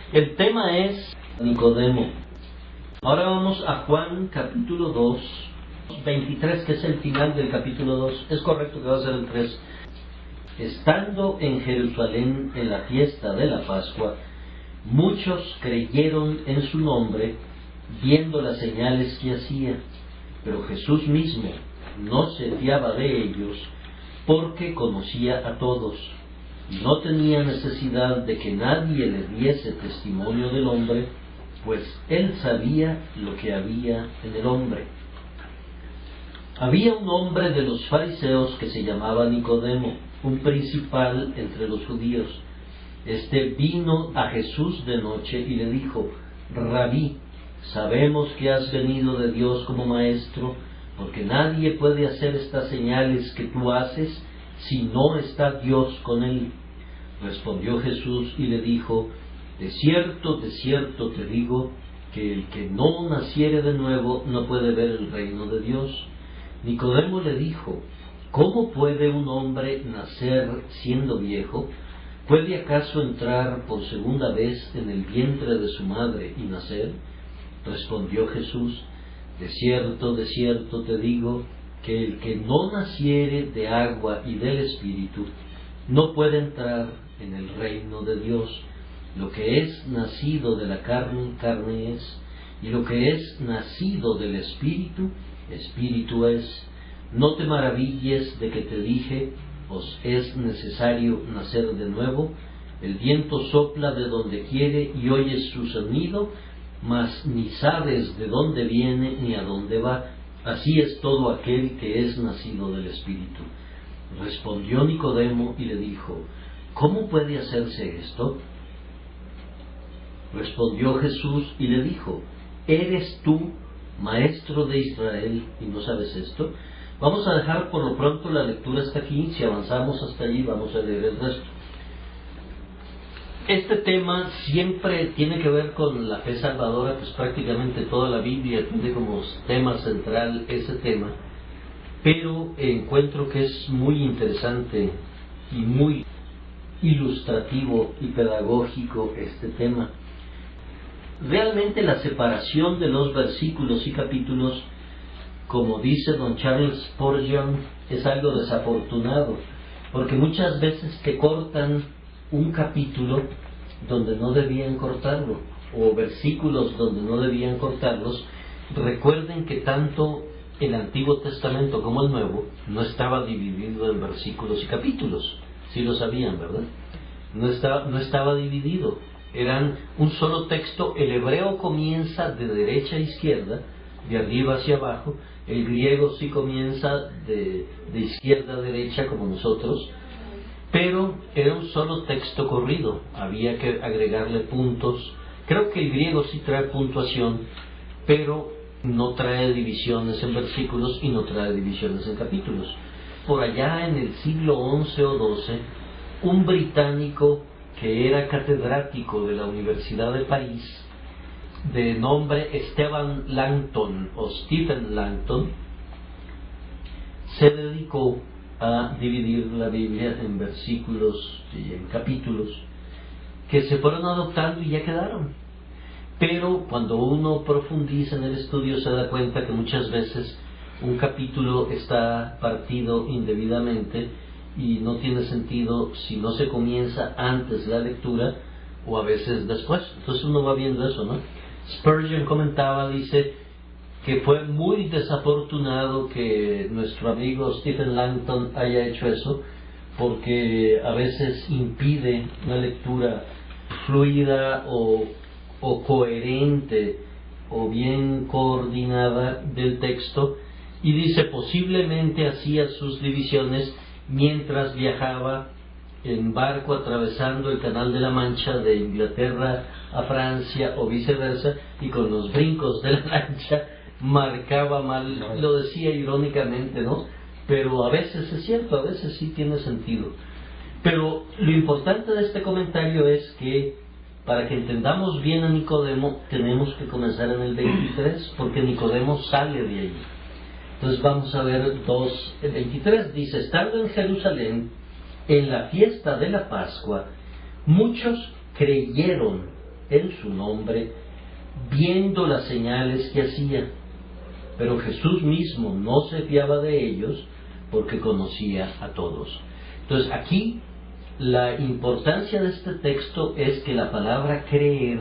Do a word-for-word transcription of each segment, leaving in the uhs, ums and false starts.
El tema es Nicodemo. Ahora vamos a Juan capítulo dos, veintitrés, que es el final del capítulo dos. Es correcto que va a ser el tres. Estando en Jerusalén en la fiesta de la Pascua, muchos creyeron en su nombre, viendo las señales que hacía. Pero Jesús mismo no se fiaba de ellos, porque conocía a todos. No tenía necesidad de que nadie le diese testimonio del hombre, pues él sabía lo que había en el hombre. Había un hombre de los fariseos que se llamaba Nicodemo, un principal entre los judíos. Este vino a Jesús de noche y le dijo: Rabí, sabemos que has venido de Dios como maestro, porque nadie puede hacer estas señales que tú haces si no está Dios con él. Respondió Jesús y le dijo: De cierto, de cierto te digo, que el que no naciere de nuevo no puede ver el reino de Dios. Nicodemo le dijo: ¿Cómo puede un hombre nacer siendo viejo? ¿Puede acaso entrar por segunda vez en el vientre de su madre y nacer? Respondió Jesús: De cierto, de cierto te digo, que el que no naciere de agua y del Espíritu no puede entrar en el reino de Dios. Lo que es nacido de la carne, carne es, y lo que es nacido del Espíritu, Espíritu es. No te maravilles de que te dije: os es necesario nacer de nuevo. El viento sopla de donde quiere y oyes su sonido, mas ni sabes de dónde viene ni a dónde va. Así es todo aquel que es nacido del Espíritu. Respondió Nicodemo y le dijo: ¿Cómo puede hacerse esto? Respondió Jesús y le dijo: ¿Eres tú maestro de Israel y no sabes esto? Vamos a dejar por lo pronto la lectura hasta aquí. Si avanzamos hasta allí vamos a leer el resto. Este tema siempre tiene que ver con la fe salvadora, pues prácticamente toda la Biblia tiene como tema central ese tema, pero encuentro que es muy interesante y muy ilustrativo y pedagógico este tema. Realmente la separación de los versículos y capítulos, como dice don Charles Spurgeon, es algo desafortunado, porque muchas veces te cortan un capítulo donde no debían cortarlo, o versículos donde no debían cortarlos. Recuerden que tanto el Antiguo Testamento como el Nuevo no estaba dividido en versículos y capítulos. Sí lo sabían, ¿verdad? No estaba, no estaba dividido. Eran un solo texto. El hebreo comienza de derecha a izquierda, de arriba hacia abajo. El griego sí comienza de, de izquierda a derecha, como nosotros, pero era un solo texto corrido. Había que agregarle puntos. Creo que el griego sí trae puntuación, pero no trae divisiones en versículos y no trae divisiones en capítulos. Por allá en el siglo once o doce, un británico que era catedrático de la Universidad de París, de nombre Esteban Langton o Stephen Langton, se dedicó a dividir la Biblia en versículos y en capítulos que se fueron adoptando y ya quedaron. Pero cuando uno profundiza en el estudio se da cuenta que muchas veces un capítulo está partido indebidamente y no tiene sentido si no se comienza antes la lectura o a veces después. Entonces uno va viendo eso, ¿no? Spurgeon comentaba, dice, que fue muy desafortunado que nuestro amigo Stephen Langton haya hecho eso, porque a veces impide una lectura fluida o, o coherente o bien coordinada del texto, y dice posiblemente hacía sus divisiones mientras viajaba en barco atravesando el Canal de la Mancha de Inglaterra a Francia o viceversa, y con los brincos de la lancha marcaba mal. Lo decía irónicamente, ¿no? Pero a veces es cierto, a veces sí tiene sentido. Pero lo importante de este comentario es que para que entendamos bien a Nicodemo tenemos que comenzar en el veintitrés, porque Nicodemo sale de allí. Entonces vamos a ver dos, el veintitrés dice: estando en Jerusalén en la fiesta de la Pascua, muchos creyeron en su nombre, viendo las señales que hacía. Pero Jesús mismo no se fiaba de ellos porque conocía a todos. Entonces aquí la importancia de este texto es que la palabra creer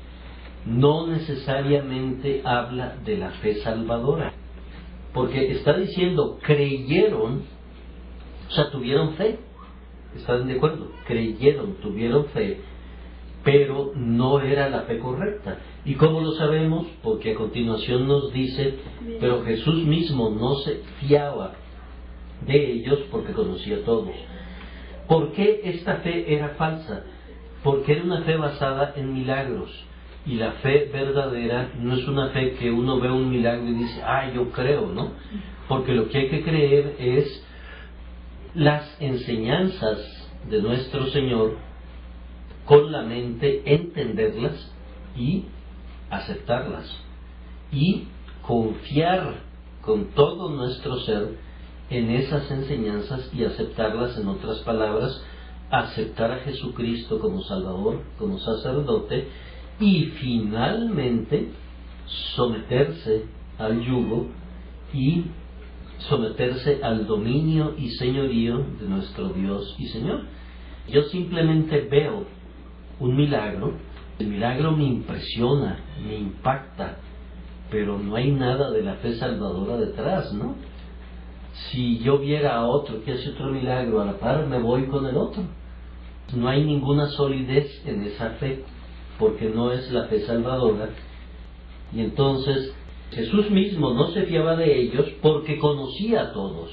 no necesariamente habla de la fe salvadora, porque está diciendo creyeron, o sea, tuvieron fe. ¿Están de acuerdo? Creyeron, tuvieron fe, pero no era la fe correcta. ¿Y cómo lo sabemos? Porque a continuación nos dice, pero Jesús mismo no se fiaba de ellos porque conocía a todos. ¿Por qué esta fe era falsa? Porque era una fe basada en milagros. Y la fe verdadera no es una fe que uno ve un milagro y dice, ah, yo creo, ¿no? Porque lo que hay que creer es las enseñanzas de nuestro Señor con la mente, entenderlas y aceptarlas y confiar con todo nuestro ser en esas enseñanzas y aceptarlas. En otras palabras, aceptar a Jesucristo como Salvador, como sacerdote, y finalmente someterse al yugo y someterse al dominio y señorío de nuestro Dios y Señor. Yo simplemente veo un milagro, el milagro me impresiona, me impacta, pero no hay nada de la fe salvadora detrás, ¿no? Si yo viera a otro que hace otro milagro a la par, me voy con el otro. No hay ninguna solidez en esa fe, porque no es la fe salvadora. Y entonces Jesús mismo no se fiaba de ellos porque conocía a todos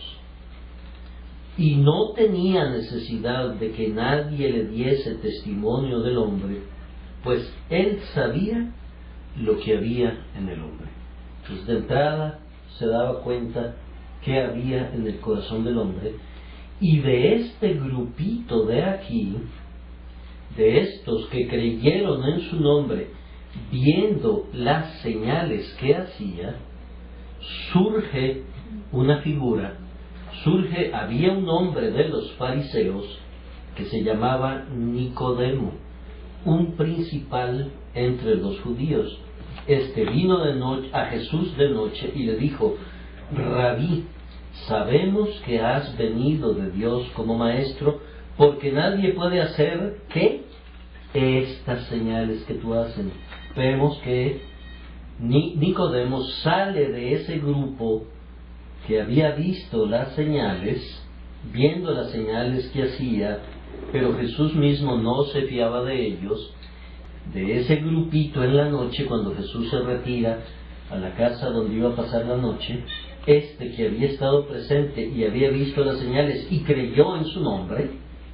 y no tenía necesidad de que nadie le diese testimonio del hombre, pues él sabía lo que había en el hombre. Pues de entrada se daba cuenta que había en el corazón del hombre, y de este grupito de aquí, de estos que creyeron en su nombre, viendo las señales que hacía, surge una figura, surge, había un hombre de los fariseos que se llamaba Nicodemo, un principal entre los judíos. Este vino de noche a Jesús de noche y le dijo, Rabí, sabemos que has venido de Dios como maestro, porque nadie puede hacer, ¿qué? Estas señales que tú haces. Vemos que Nicodemo sale de ese grupo que había visto las señales, viendo las señales que hacía, pero Jesús mismo no se fiaba de ellos. De ese grupito en la noche, cuando Jesús se retira a la casa donde iba a pasar la noche, este que había estado presente y había visto las señales y creyó en su nombre,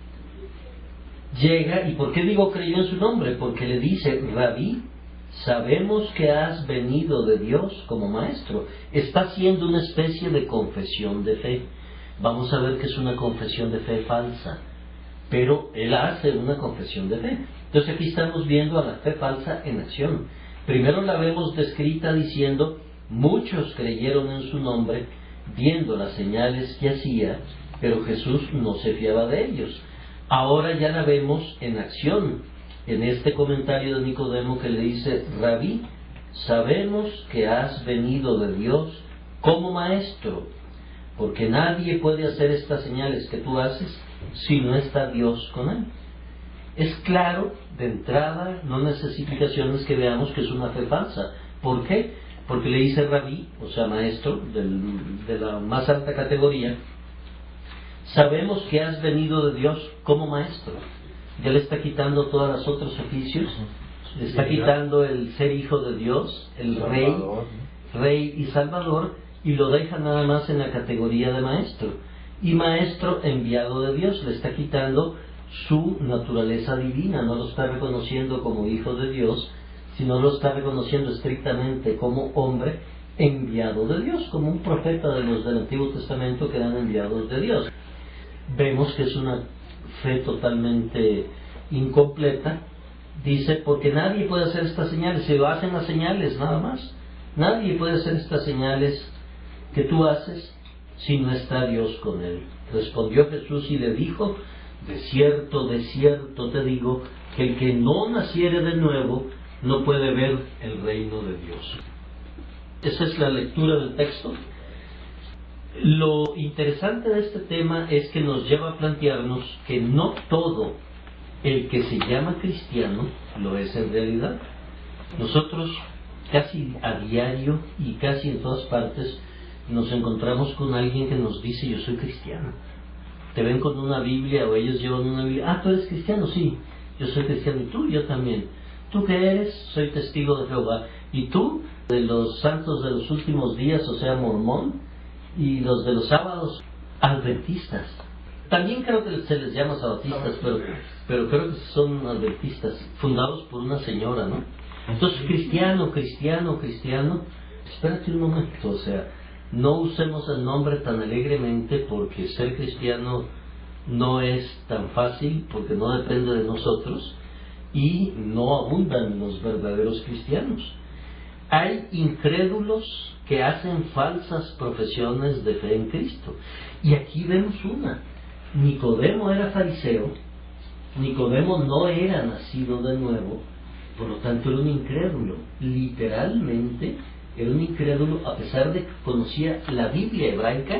llega. ¿Y por qué digo creyó en su nombre? Porque le dice, Rabí, sabemos que has venido de Dios como maestro. Está haciendo una especie de confesión de fe. Vamos a ver que es una confesión de fe falsa, pero él hace una confesión de fe. Entonces aquí estamos viendo a la fe falsa en acción. Primero la vemos descrita diciendo, muchos creyeron en su nombre, viendo las señales que hacía, pero Jesús no se fiaba de ellos. Ahora ya la vemos en acción, en este comentario de Nicodemo que le dice, Rabí, sabemos que has venido de Dios como maestro, porque nadie puede hacer estas señales que tú haces si no está Dios con él. Es claro, de entrada, no necesita explicaciones que veamos que es una fe falsa. ¿Por qué? Porque le dice Rabí, o sea, maestro del, de la más alta categoría, sabemos que has venido de Dios como maestro. Ya le está quitando todos los otros oficios, le está quitando el ser hijo de Dios, el rey, rey y salvador, y lo deja nada más en la categoría de maestro. Y maestro enviado de Dios, le está quitando su naturaleza divina, no lo está reconociendo como hijo de Dios, sino lo está reconociendo estrictamente como hombre enviado de Dios, como un profeta de los del Antiguo Testamento que eran enviados de Dios. Vemos que es una fe totalmente incompleta. Dice, porque nadie puede hacer estas señales, se lo hacen las señales nada más. Nadie puede hacer estas señales que tú haces si no está Dios con él. Respondió Jesús y le dijo, de cierto, de cierto te digo, que el que no naciere de nuevo no puede ver el reino de Dios. Esa es la lectura del texto. Lo interesante de este tema es que nos lleva a plantearnos que no todo el que se llama cristiano lo es en realidad. Nosotros casi a diario y casi en todas partes nos encontramos con alguien que nos dice: yo soy cristiano. Te ven con una Biblia o ellos llevan una Biblia. Ah, ¿tú eres cristiano? Sí, yo soy cristiano. ¿Y tú? Yo también. ¿Tú qué eres? Soy testigo de Jehová. ¿Y tú? De los santos de los últimos días, o sea, mormón. Y los de los sábados, adventistas. También creo que se les llama sabatistas, pero, pero creo que son adventistas, fundados por una señora, ¿no? Entonces, cristiano, cristiano, cristiano. Espérate un momento, o sea, no usemos el nombre tan alegremente, porque ser cristiano no es tan fácil, porque no depende de nosotros, y no abundan los verdaderos cristianos. Hay incrédulos que hacen falsas profesiones de fe en Cristo. Y aquí vemos una. Nicodemo era fariseo, Nicodemo no era nacido de nuevo, por lo tanto era un incrédulo. Literalmente era un incrédulo, a pesar de que conocía la Biblia hebraica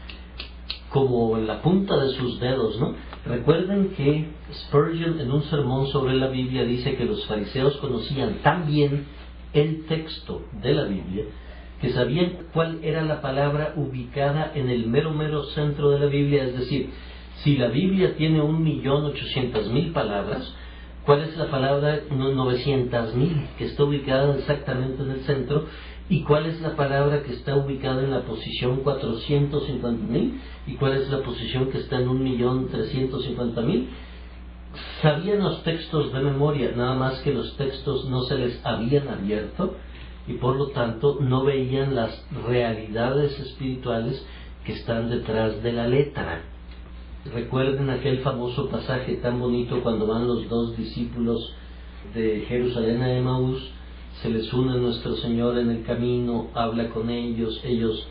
como en la punta de sus dedos, ¿no? Recuerden que Spurgeon, en un sermón sobre la Biblia, dice que los fariseos conocían tan bien el texto de la Biblia que sabían cuál era la palabra ubicada en el mero mero centro de la Biblia. Es decir, si la Biblia tiene un millón ochocientas mil palabras, ¿cuál es la palabra novecientas mil que está ubicada exactamente en el centro? ¿Y cuál es la palabra que está ubicada en la posición cuatrocientos cincuenta mil? ¿Y cuál es la posición que está en un millón trescientos cincuenta mil? Sabían los textos de memoria, nada más que los textos no se les habían abierto y por lo tanto no veían las realidades espirituales que están detrás de la letra. Recuerden aquel famoso pasaje tan bonito cuando van los dos discípulos de Jerusalén a Emaús, se les une nuestro Señor en el camino, habla con ellos, ellos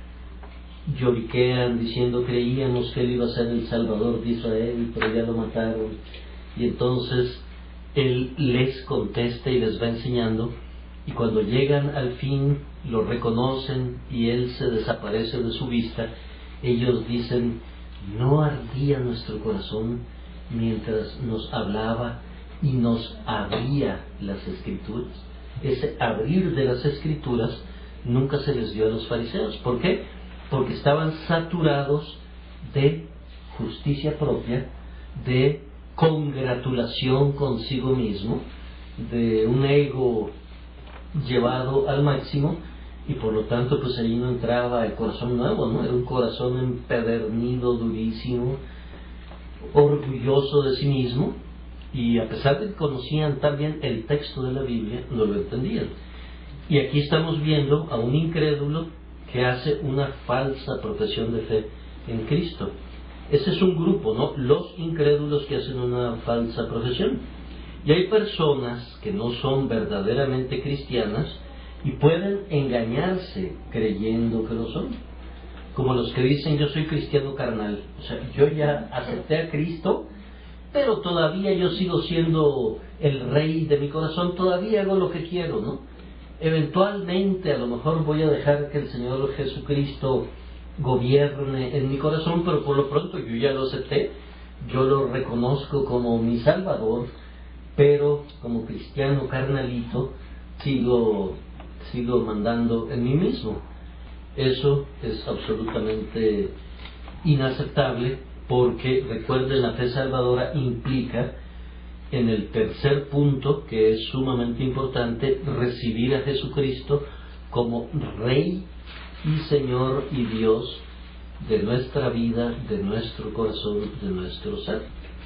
lloriquean diciendo: creíamos que Él iba a ser el Salvador de Israel, pero ya lo mataron. Y entonces Él les contesta y les va enseñando, y cuando llegan al fin lo reconocen y Él se desaparece de su vista. Ellos dicen: ¿no ardía nuestro corazón mientras nos hablaba y nos abría las Escrituras? Ese abrir de las Escrituras nunca se les dio a los fariseos. ¿Por qué? Porque estaban saturados de justicia propia, de congratulación consigo mismo, de un ego llevado al máximo, y por lo tanto pues ahí no entraba el corazón nuevo, ¿no? Era un corazón empedernido, durísimo, orgulloso de sí mismo, y a pesar de que conocían también el texto de la Biblia, no lo entendían. Y aquí estamos viendo a un incrédulo que hace una falsa profesión de fe en Cristo. Ese es un grupo, ¿no? Los incrédulos que hacen una falsa profesión. Y hay personas que no son verdaderamente cristianas y pueden engañarse creyendo que lo son. Como los que dicen: yo soy cristiano carnal. O sea, yo ya acepté a Cristo, pero todavía yo sigo siendo el rey de mi corazón, todavía hago lo que quiero, ¿no? Eventualmente a lo mejor voy a dejar que el Señor Jesucristo gobierne en mi corazón, pero por lo pronto yo ya lo acepté, yo lo reconozco como mi Salvador, pero como cristiano carnalito sigo, sigo mandando en mí mismo. Eso es absolutamente inaceptable, porque recuerden, la fe salvadora implica, en el tercer punto, que es sumamente importante, recibir a Jesucristo como Rey y Señor y Dios de nuestra vida, de nuestro corazón, de nuestro ser.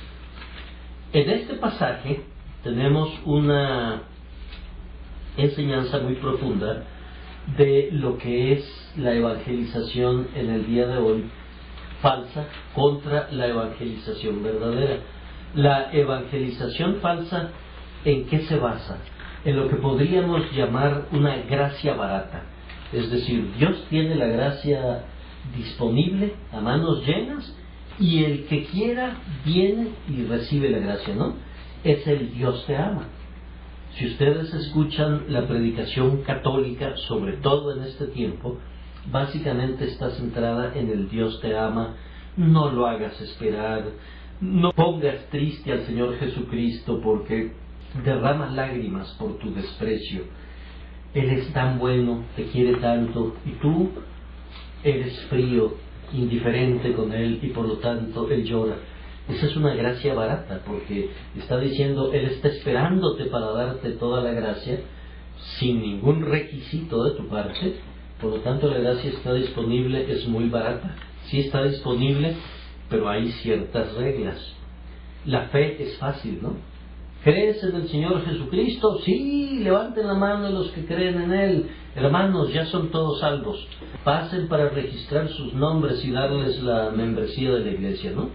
En este pasaje tenemos una enseñanza muy profunda de lo que es la evangelización en el día de hoy, falsa contra la evangelización verdadera. La evangelización falsa, ¿en qué se basa? En lo que podríamos llamar una gracia barata. Es decir, Dios tiene la gracia disponible a manos llenas y el que quiera viene y recibe la gracia, ¿no? es el Dios te ama. Si ustedes escuchan la predicación católica, sobre todo en este tiempo, básicamente está centrada en el Dios te ama. No lo hagas esperar, no pongas triste al Señor Jesucristo porque derrama lágrimas por tu desprecio. Él es tan bueno, te quiere tanto, y tú eres frío, indiferente con Él, y por lo tanto Él llora. Esa es una gracia barata, porque está diciendo, Él está esperándote para darte toda la gracia, sin ningún requisito de tu parte. Por lo tanto, la gracia está disponible, es muy barata. Sí está disponible, pero hay ciertas reglas. La fe es fácil, ¿no? ¿Crees en el Señor Jesucristo? Sí, levanten la mano los que creen en Él. Hermanos, ya son todos salvos. Pasen para registrar sus nombres y darles la membresía de la iglesia, ¿no?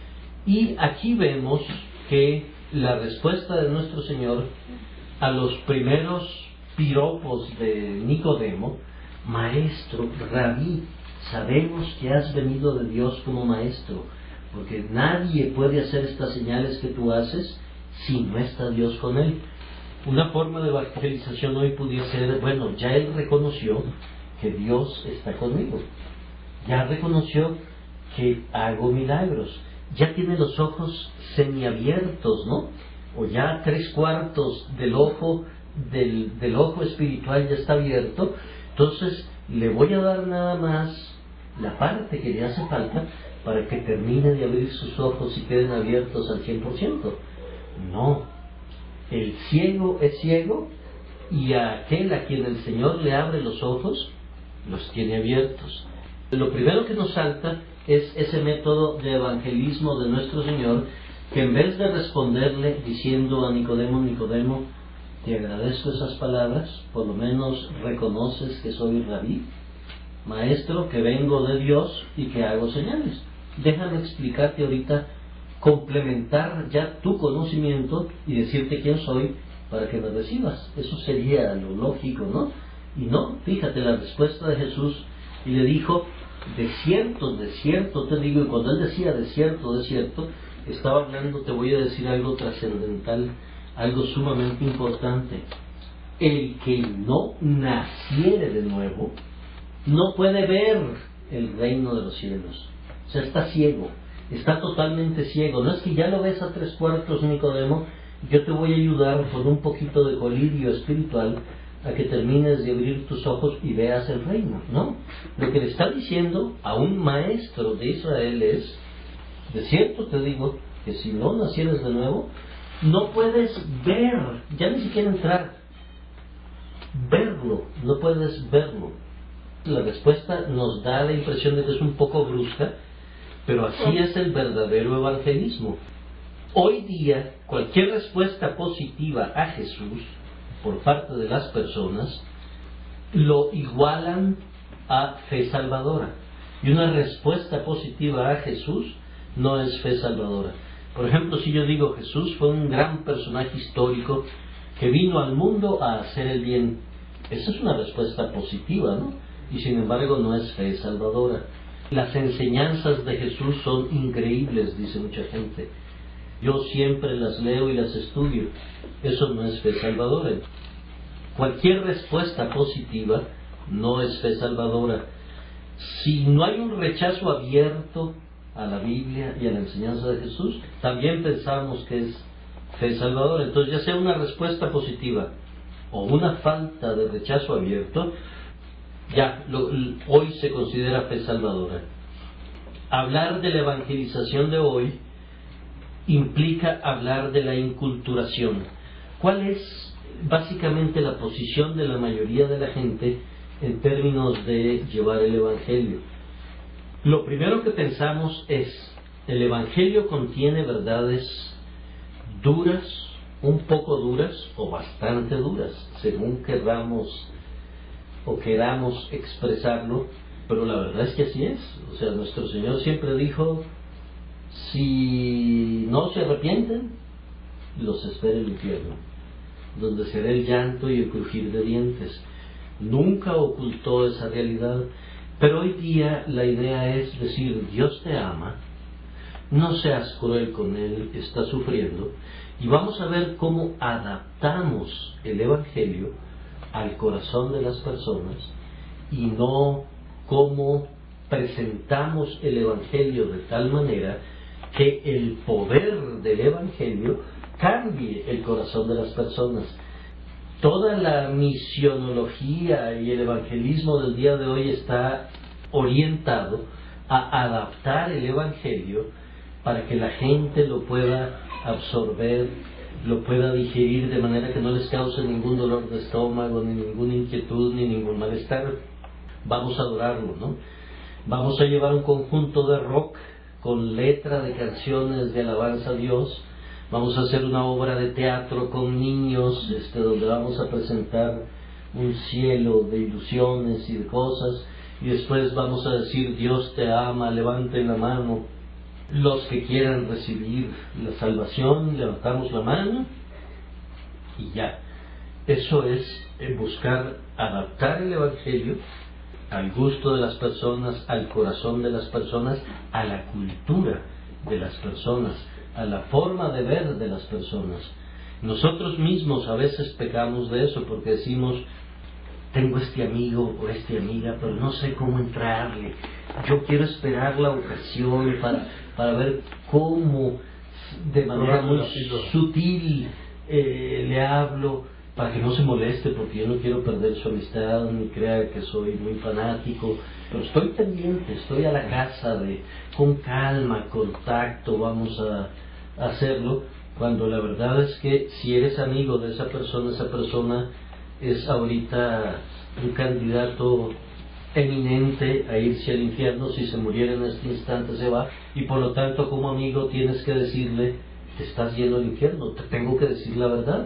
Y aquí vemos que la respuesta de nuestro Señor a los primeros piropos de Nicodemo: Maestro, Rabí, sabemos que has venido de Dios como maestro, porque nadie puede hacer estas señales que tú haces si no está Dios con él. Una forma de evangelización hoy pudiera ser, bueno, ya él reconoció que Dios está conmigo, ya reconoció que hago milagros, ya tiene los ojos semiabiertos, ¿no? O ya tres cuartos del ojo del, del ojo espiritual ya está abierto. Entonces le voy a dar nada más la parte que le hace falta para que termine de abrir sus ojos y queden abiertos al cien por ciento. No, el ciego es ciego, y a aquel a quien el Señor le abre los ojos, los tiene abiertos. Lo primero que nos salta es ese método de evangelismo de nuestro Señor, que en vez de responderle diciendo a Nicodemo, Nicodemo, te agradezco esas palabras, por lo menos reconoces que soy Rabí, maestro, que vengo de Dios y que hago señales. Déjame explicarte ahorita, complementar ya tu conocimiento y decirte quién soy para que me recibas. Eso sería lo lógico, ¿no? Y no, fíjate la respuesta de Jesús, y le dijo, de cierto, de cierto te digo. Y cuando él decía de cierto, de cierto, estaba hablando, te voy a decir algo trascendental, algo sumamente importante. El que no naciere de nuevo no puede ver el reino de los cielos. O sea, está ciego, está totalmente ciego. No es que ya lo ves a tres cuartos, Nicodemo, yo te voy a ayudar con un poquito de colirio espiritual a que termines de abrir tus ojos y veas el reino, ¿no? Lo que le está diciendo a un maestro de Israel es, de cierto te digo, que si no nacieres de nuevo, no puedes ver, ya ni siquiera entrar, verlo, no puedes verlo. La respuesta nos da la impresión de que es un poco brusca, pero así es el verdadero evangelismo. Hoy día, cualquier respuesta positiva a Jesús por parte de las personas lo igualan a fe salvadora. Y una respuesta positiva a Jesús no es fe salvadora. Por ejemplo, si yo digo Jesús fue un gran personaje histórico que vino al mundo a hacer el bien, esa es una respuesta positiva, ¿no? Y sin embargo no es fe salvadora. Las enseñanzas de Jesús son increíbles, dice mucha gente. Yo siempre las leo y las estudio. Eso no es fe salvadora. Cualquier respuesta positiva no es fe salvadora. Si no hay un rechazo abierto a la Biblia y a la enseñanza de Jesús, también pensamos que es fe salvadora. Entonces, ya sea una respuesta positiva o una falta de rechazo abierto, ya lo, hoy se considera fe salvadora. Hablar de la evangelización de hoy implica hablar de la inculturación. ¿Cuál es básicamente la posición de la mayoría de la gente en términos de llevar el evangelio? Lo primero que pensamos es, el evangelio contiene verdades duras, un poco duras o bastante duras, según queramos o queramos expresarlo, pero la verdad es que así es. O sea, nuestro Señor siempre dijo, si no se arrepienten, los espera el infierno, donde será el llanto y el crujir de dientes. Nunca ocultó esa realidad, pero hoy día la idea es decir, Dios te ama, no seas cruel con Él, está sufriendo, Y vamos a ver cómo adaptamos el Evangelio al corazón de las personas y no cómo presentamos el Evangelio de tal manera que el poder del Evangelio cambie el corazón de las personas. Toda la misionología y el evangelismo del día de hoy está orientado a adaptar el Evangelio para que la gente lo pueda absorber, lo pueda digerir de manera que no les cause ningún dolor de estómago, ni ninguna inquietud, ni ningún malestar. Vamos a adorarlo, ¿no? Vamos a llevar un conjunto de rock con letra de canciones de alabanza a Dios. Vamos a hacer una obra de teatro con niños, este, donde vamos a presentar un cielo de ilusiones y de cosas. Y después vamos a decir, Dios te ama, levanten la mano. Los que quieran recibir la salvación, levantamos la mano y ya. Eso es buscar adaptar el Evangelio al gusto de las personas, al corazón de las personas, a la cultura de las personas, a la forma de ver de las personas. Nosotros mismos a veces pecamos de eso porque decimos, tengo este amigo o esta amiga, pero no sé cómo entrarle. Yo quiero esperar la ocasión para, para ver cómo, de manera muy sutil, eh, le hablo, para que no se moleste, porque yo no quiero perder su amistad, ni crea que soy muy fanático. Pero estoy pendiente, estoy a la casa de, con calma, con tacto, vamos a, a hacerlo, cuando la verdad es que si eres amigo de esa persona, esa persona es ahorita un candidato eminente a irse al infierno. Si se muriera en este instante se va, y por lo tanto como amigo tienes que decirle, te estás yendo al infierno, te tengo que decir la verdad,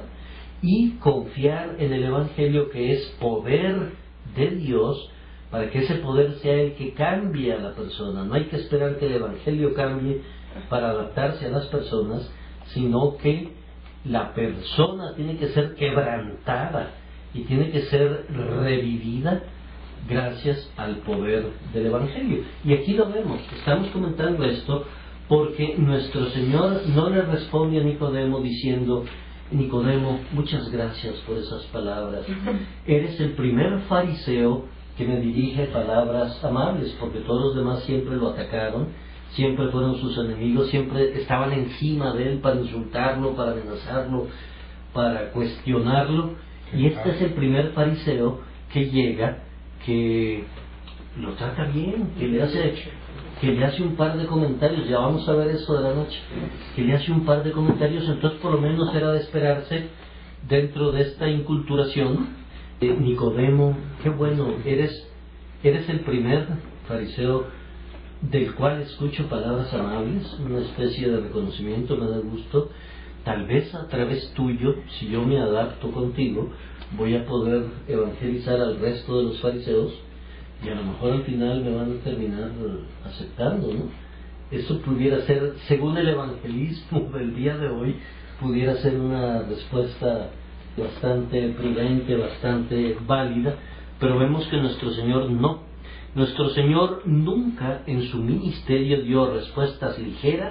y confiar en el Evangelio, que es poder de Dios, para que ese poder sea el que cambie a la persona. No hay que esperar que el Evangelio cambie para adaptarse a las personas, sino que la persona tiene que ser quebrantada y tiene que ser revivida gracias al poder del Evangelio. Y aquí lo vemos, estamos comentando esto porque nuestro Señor no le responde a Nicodemo diciendo, Nicodemo, muchas gracias por esas palabras. Eres el primer fariseo que me dirige palabras amables, porque todos los demás siempre lo atacaron, siempre fueron sus enemigos, siempre estaban encima de él para insultarlo, para amenazarlo, para cuestionarlo. Y este es el primer fariseo que llega, que lo trata bien, que le hace, que le hace un par de comentarios. Ya vamos a ver eso de la noche, que le hace un par de comentarios. Entonces por lo menos era de esperarse, dentro de esta inculturación, eh, Nicodemo, qué bueno, eres, eres el primer fariseo del cual escucho palabras amables, una especie de reconocimiento, me da gusto. Tal vez a través tuyo, si yo me adapto contigo, voy a poder evangelizar al resto de los fariseos, y a lo mejor al final me van a terminar aceptando, ¿no? Eso pudiera ser, según el evangelismo del día de hoy, pudiera ser una respuesta bastante prudente, bastante válida, pero vemos que nuestro Señor no. Nuestro Señor nunca en su ministerio dio respuestas ligeras,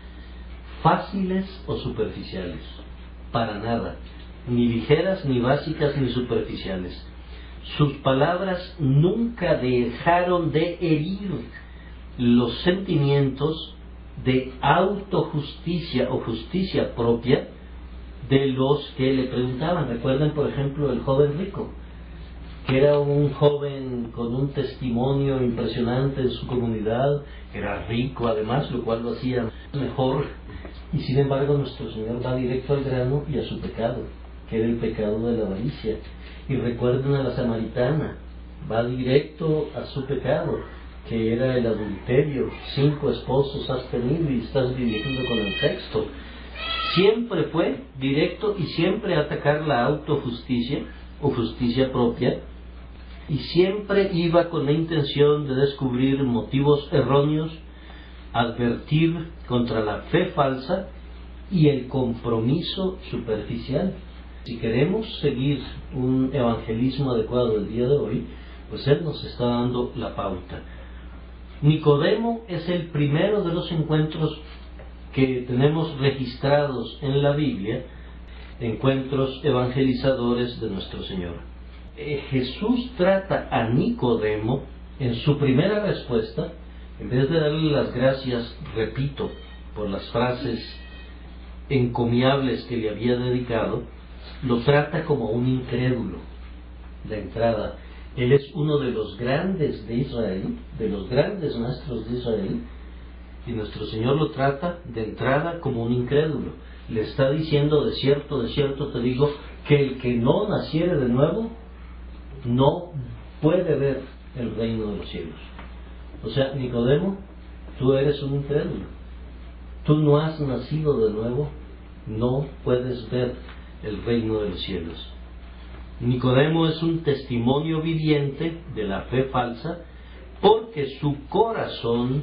fáciles o superficiales, para nada, ni ligeras, ni básicas, ni superficiales. Sus palabras nunca dejaron de herir los sentimientos de autojusticia o justicia propia de los que le preguntaban. Recuerden, por ejemplo, el joven rico, que era un joven con un testimonio impresionante en su comunidad, era rico además, lo cual lo hacía mejor, y sin embargo nuestro Señor va directo al grano y a su pecado, que era el pecado de la avaricia. Y recuerden a la samaritana, va directo a su pecado, que era el adulterio. Cinco esposos has tenido y estás viviendo con el sexto. Siempre fue directo y siempre atacar la autojusticia o justicia propia, y siempre iba con la intención de descubrir motivos erróneos, advertir contra la fe falsa y el compromiso superficial. Si queremos seguir un evangelismo adecuado el día de hoy, pues Él nos está dando la pauta. Nicodemo es el primero de los encuentros que tenemos registrados en la Biblia, encuentros evangelizadores de nuestro Señor. Eh, Jesús trata a Nicodemo en su primera respuesta, en vez de darle las gracias, repito, por las frases encomiables que le había dedicado, lo trata como un incrédulo de entrada. Él es uno de los grandes de Israel, de los grandes maestros de Israel, y nuestro Señor lo trata de entrada como un incrédulo. Le está diciendo, de cierto, de cierto te digo, que el que no naciere de nuevo no puede ver el reino de los cielos. O sea, Nicodemo, tú eres un incrédulo. Tú no has nacido de nuevo, no puedes ver el reino de los cielos. Nicodemo es un testimonio viviente de la fe falsa, porque su corazón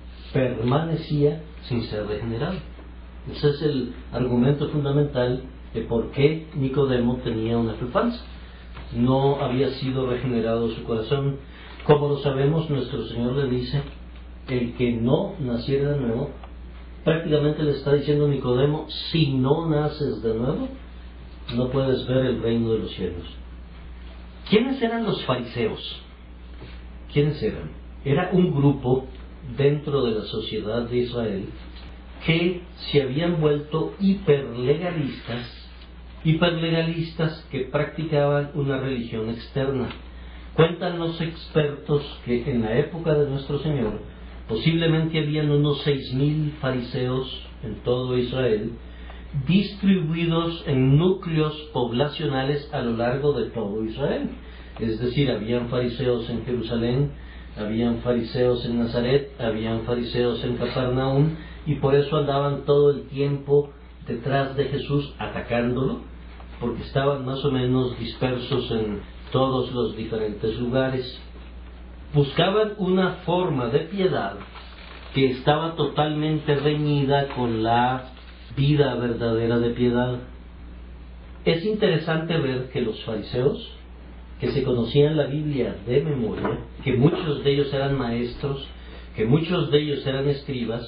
permanecía sin ser regenerado. Ese es el argumento fundamental de por qué Nicodemo tenía una fe falsa. No había sido regenerado su corazón. Como lo sabemos, nuestro Señor le dice, el que no naciera de nuevo, prácticamente le está diciendo a Nicodemo, si no naces de nuevo, no puedes ver el reino de los cielos. ¿Quiénes eran los fariseos? ¿Quiénes eran? Era un grupo dentro de la sociedad de Israel que se habían vuelto hiperlegalistas, hiperlegalistas que practicaban una religión externa. Cuentan los expertos que en la época de nuestro Señor posiblemente habían unos seis mil fariseos en todo Israel, distribuidos en núcleos poblacionales a lo largo de todo Israel. Es decir, habían fariseos en Jerusalén, habían fariseos en Nazaret, habían fariseos en Capernaum, y por eso andaban todo el tiempo detrás de Jesús atacándolo, porque estaban más o menos dispersos en todos los diferentes lugares. Buscaban una forma de piedad que estaba totalmente reñida con la vida verdadera de piedad. Es interesante ver que los fariseos, que se conocían la Biblia de memoria, que muchos de ellos eran maestros, que muchos de ellos eran escribas,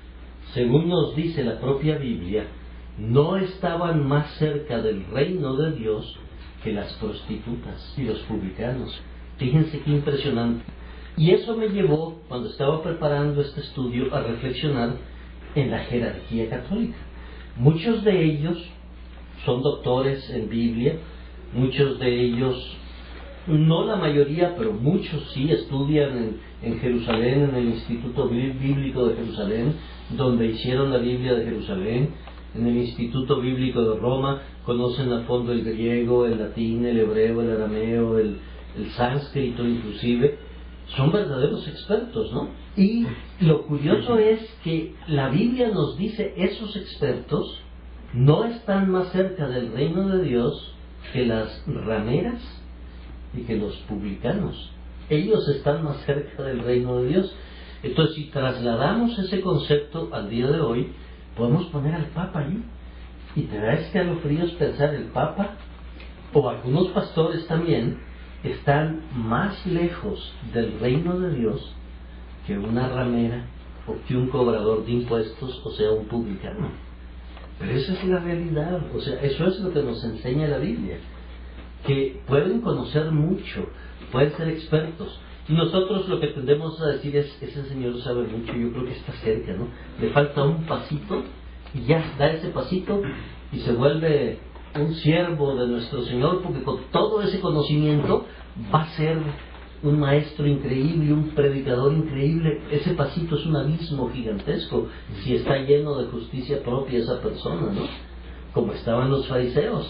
según nos dice la propia Biblia, no estaban más cerca del reino de Dios que las prostitutas y los publicanos. Fíjense qué impresionante. Y eso me llevó, cuando estaba preparando este estudio, a reflexionar en la jerarquía católica. Muchos de ellos son doctores en Biblia, muchos de ellos, no la mayoría, pero muchos sí estudian en, en Jerusalén, en el Instituto Bíblico de Jerusalén, donde hicieron la Biblia de Jerusalén. En el Instituto Bíblico de Roma conocen a fondo el griego, el latín, el hebreo, el arameo, el, el sánscrito inclusive. Son verdaderos expertos, ¿no? Y lo curioso es que la Biblia nos dice, esos expertos no están más cerca del reino de Dios que las rameras y que los publicanos. Ellos están más cerca del reino de Dios. Entonces, si trasladamos ese concepto al día de hoy, podemos poner al Papa allí. Y te da escalofríos pensar, el Papa, o algunos pastores también, están más lejos del reino de Dios que una ramera o que un cobrador de impuestos, o sea, un publicano. Pero esa es la realidad, o sea, eso es lo que nos enseña la Biblia, que pueden conocer mucho, pueden ser expertos, y nosotros lo que tendemos a decir es, ese señor sabe mucho, yo creo que está cerca, ¿no? Le falta un pasito, y ya da ese pasito, y se vuelve un siervo de nuestro Señor, porque con todo ese conocimiento va a ser un maestro increíble, un predicador increíble. Ese pasito es un abismo gigantesco si está lleno de justicia propia esa persona, ¿no? Como estaban los fariseos.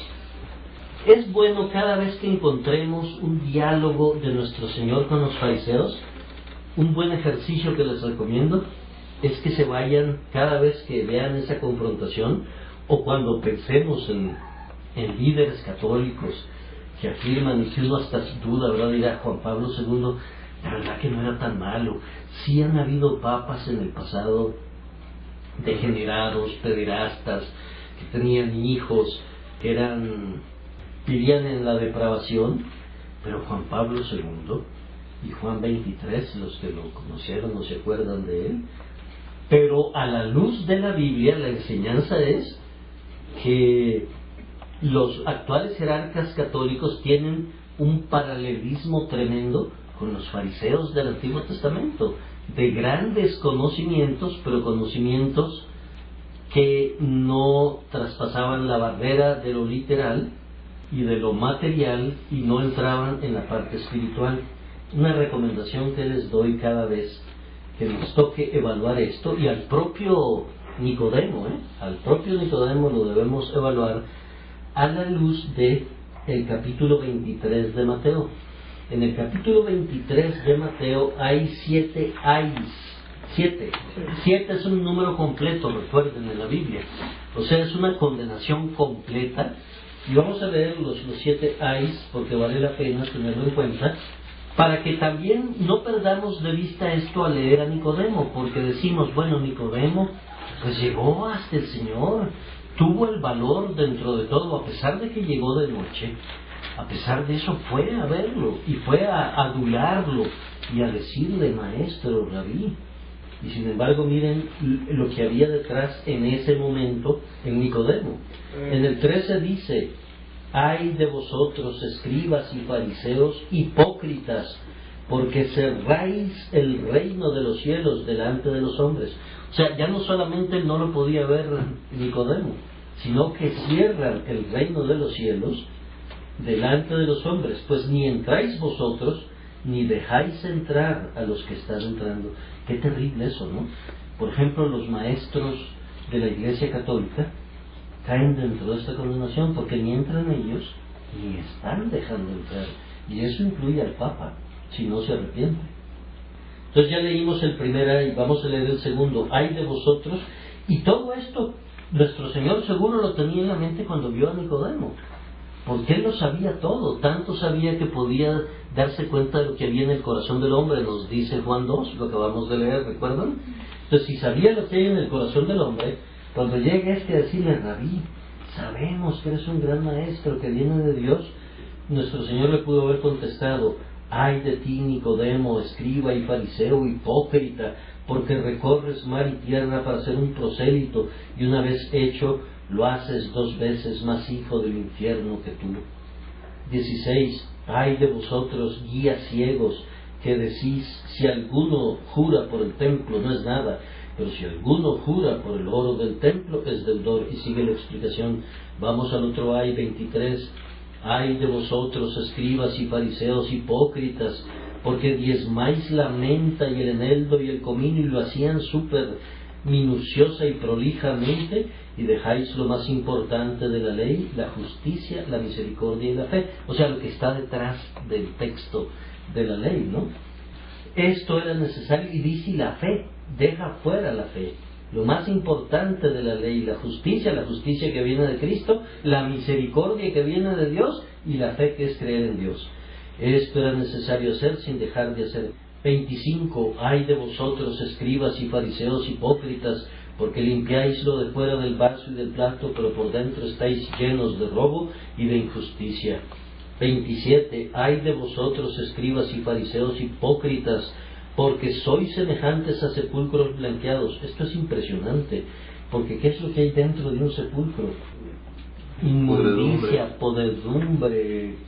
Es bueno cada vez que encontremos un diálogo de nuestro Señor con los fariseos, un buen ejercicio que les recomiendo es que se vayan cada vez que vean esa confrontación, o cuando pensemos en en líderes católicos que afirman, y que uno hasta duda, ¿verdad? Dirá Juan Pablo segundo, la verdad que no era tan malo. Sí han habido papas en el pasado degenerados, pederastas, que tenían hijos, que eran, vivían en la depravación, pero Juan Pablo segundo y Juan veintitrés, los que lo conocieron no se acuerdan de él, Pero a la luz de la Biblia, la enseñanza es que los actuales jerarcas católicos tienen un paralelismo tremendo con los fariseos del Antiguo Testamento, de grandes conocimientos, pero conocimientos que no traspasaban la barrera de lo literal y de lo material y no entraban en la parte espiritual. Una recomendación que les doy cada vez que nos toque evaluar esto, y al propio Nicodemo, ¿eh? al propio Nicodemo lo debemos evaluar a la luz de el capítulo veintitrés de Mateo. En el capítulo veintitrés de Mateo hay siete ayes. Siete. Siete es un número completo, recuerden, en la Biblia. O sea, es una condenación completa. Y vamos a leer los, los siete ayes, porque vale la pena tenerlo en cuenta, para que también no perdamos de vista esto al leer a Nicodemo, porque decimos, bueno, Nicodemo pues llegó hasta el Señor, tuvo el valor dentro de todo, a pesar de que llegó de noche, a pesar de eso fue a verlo, y fue a adularlo, y a decirle, maestro, rabí. Y sin embargo, miren lo que había detrás en ese momento en Nicodemo. En el trece dice, ay de vosotros, escribas y fariseos, hipócritas, porque cerráis el reino de los cielos delante de los hombres. O sea, ya no solamente no lo podía ver Nicodemo, sino que cierran el reino de los cielos delante de los hombres, pues ni entráis vosotros, ni dejáis entrar a los que están entrando. Qué terrible eso, ¿no? Por ejemplo, los maestros de la Iglesia Católica caen dentro de esta condenación porque ni entran ellos, ni están dejando entrar. Y eso incluye al Papa, si no se arrepiente. Entonces ya leímos el primero y vamos a leer el segundo. Ay de vosotros. Y todo esto, nuestro Señor seguro lo tenía en la mente cuando vio a Nicodemo, porque Él lo sabía todo, tanto sabía que podía darse cuenta de lo que había en el corazón del hombre, nos dice Juan dos, lo que acabamos de leer, ¿recuerdan? Entonces, si sabía lo que hay en el corazón del hombre, cuando llega este a decirle, rabí, sabemos que eres un gran maestro que viene de Dios, nuestro Señor le pudo haber contestado, ay de ti, Nicodemo, escriba y fariseo, hipócrita, porque recorres mar y tierra para ser un prosélito, y una vez hecho, lo haces dos veces más hijo del infierno que tú. dieciséis. Ay de vosotros, guías ciegos, que decís, si alguno jura por el templo no es nada, pero si alguno jura por el oro del templo es deudor. Y sigue la explicación. Vamos al otro ay, veintitrés. Ay de vosotros, escribas y fariseos hipócritas, porque diezmáis la menta y el eneldo y el comino, y lo hacían súper minuciosa y prolijamente, y dejáis lo más importante de la ley, la justicia, la misericordia y la fe. O sea, lo que está detrás del texto de la ley, ¿no? Esto era necesario, y dice la fe, deja fuera la fe. Lo más importante de la ley, la justicia, la justicia que viene de Cristo, la misericordia que viene de Dios, y la fe que es creer en Dios. Esto era necesario hacer sin dejar de hacer. veinticinco. Ay de vosotros, escribas y fariseos hipócritas, porque limpiáis lo de fuera del vaso y del plato, pero por dentro estáis llenos de robo y de injusticia. veintisiete. Ay de vosotros, escribas y fariseos hipócritas, porque sois semejantes a sepulcros blanqueados. Esto es impresionante, porque ¿qué es lo que hay dentro de un sepulcro? Inmundicia, podredumbre,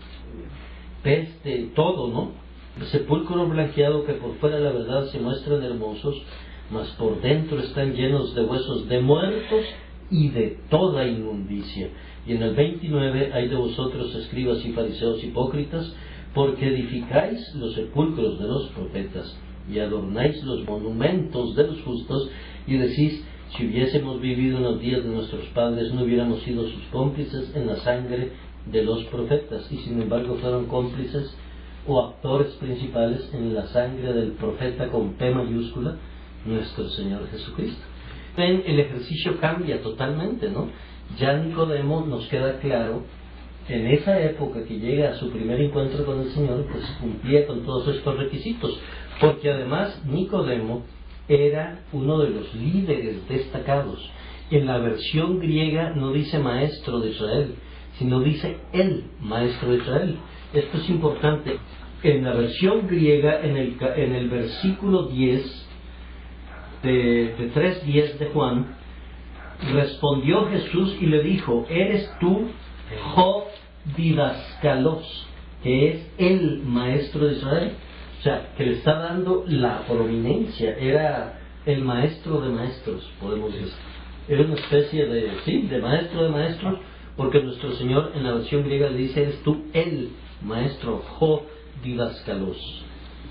peste, todo, ¿no? El sepulcro blanqueado, que por fuera la verdad se muestran hermosos, mas por dentro están llenos de huesos de muertos y de toda inmundicia. Y en el veintinueve, hay de vosotros, escribas y fariseos hipócritas, porque edificáis los sepulcros de los profetas y adornáis los monumentos de los justos, y decís, si hubiésemos vivido en los días de nuestros padres, no hubiéramos sido sus cómplices en la sangre de los profetas. Y sin embargo fueron cómplices o actores principales en la sangre del profeta con P mayúscula, nuestro Señor Jesucristo. Ven, el ejercicio cambia totalmente, ¿no? Ya Nicodemo, nos queda claro, en esa época que llega a su primer encuentro con el Señor, pues cumplía con todos estos requisitos, porque además Nicodemo era uno de los líderes destacados. En la versión griega no dice maestro de Israel, sino dice el maestro de Israel. Esto es importante. En la versión griega, en el, en el versículo diez, de, de tres diez de Juan, respondió Jesús y le dijo: ¿eres tú Job Didascalos, que es el maestro de Israel? O sea, que le está dando la prominencia, era el maestro de maestros, podemos decir. Era una especie de, sí, de maestro de maestros, porque nuestro Señor en la versión griega le dice: eres tú el maestro, Job Didascalos.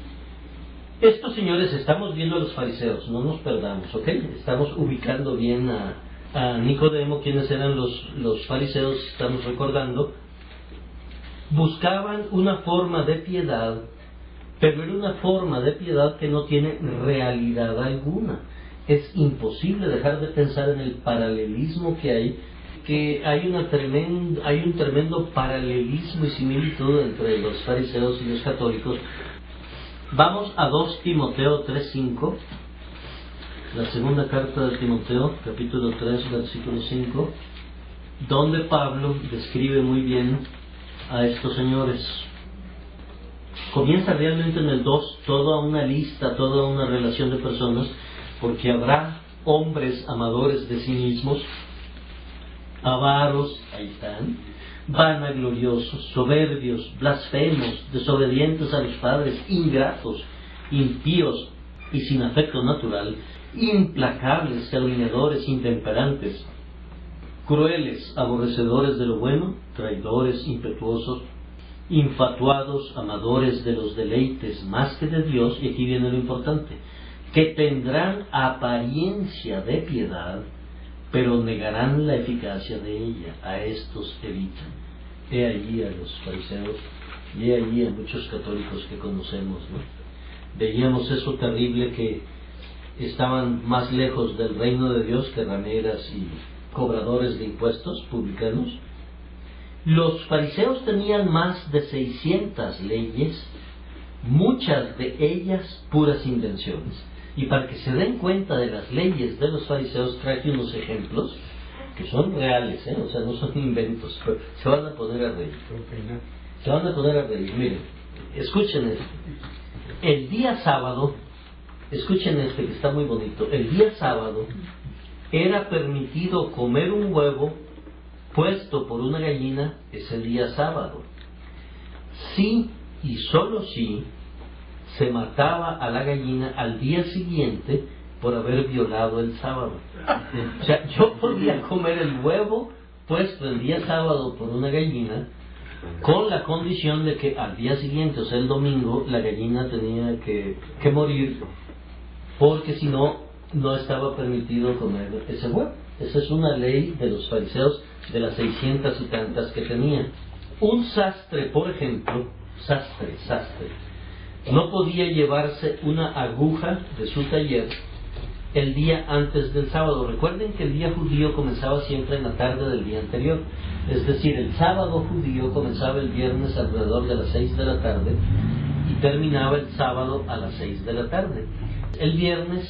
Estos señores, estamos viendo a los fariseos, no nos perdamos, ¿ok? Estamos ubicando bien a, a Nicodemo, quienes eran los, los fariseos, estamos recordando. Buscaban una forma de piedad, pero era una forma de piedad que no tiene realidad alguna. Es imposible dejar de pensar en el paralelismo que hay, que hay, una tremenda, hay un tremendo paralelismo y similitud entre los fariseos y los católicos. Vamos a dos Timoteo tres cinco, la segunda carta de Timoteo, capítulo tres, versículo cinco, donde Pablo describe muy bien a estos señores. Comienza realmente en el dos toda una lista, toda una relación de personas, porque habrá hombres amadores de sí mismos, avaros, ahí están, vanagloriosos, soberbios, blasfemos, desobedientes a los padres, ingratos, impíos y sin afecto natural, implacables, calumniadores, intemperantes, crueles, aborrecedores de lo bueno, traidores, impetuosos, infatuados, amadores de los deleites más que de Dios, y aquí viene lo importante, que tendrán apariencia de piedad, pero negarán la eficacia de ella. A estos evitan. He allí a los fariseos y he allí a muchos católicos que conocemos, ¿no? Veíamos eso terrible, que estaban más lejos del reino de Dios que rameras y cobradores de impuestos, publicanos. Los fariseos tenían más de seiscientas leyes, muchas de ellas puras invenciones. Y para que se den cuenta de las leyes de los fariseos, traje unos ejemplos que son reales, ¿eh? O sea, no son inventos, pero se van a poner a reír. Se van a poner a reír. Miren, escuchen esto. El día sábado, escuchen este que está muy bonito. El día sábado era permitido comer un huevo puesto por una gallina, es el día sábado. Sí y solo si se mataba a la gallina al día siguiente por haber violado el sábado. O sea, yo podía comer el huevo puesto el día sábado por una gallina, con la condición de que al día siguiente, o sea el domingo, la gallina tenía que, que morir, porque si no, no estaba permitido comer ese huevo. Esa es una ley de los fariseos, de las seiscientas y tantas que tenían. Un sastre, por ejemplo, sastre, sastre, no podía llevarse una aguja de su taller el día antes del sábado. Recuerden que el día judío comenzaba siempre en la tarde del día anterior. Es decir, el sábado judío comenzaba el viernes alrededor de las seis de la tarde y terminaba el sábado a las seis de la tarde. El viernes,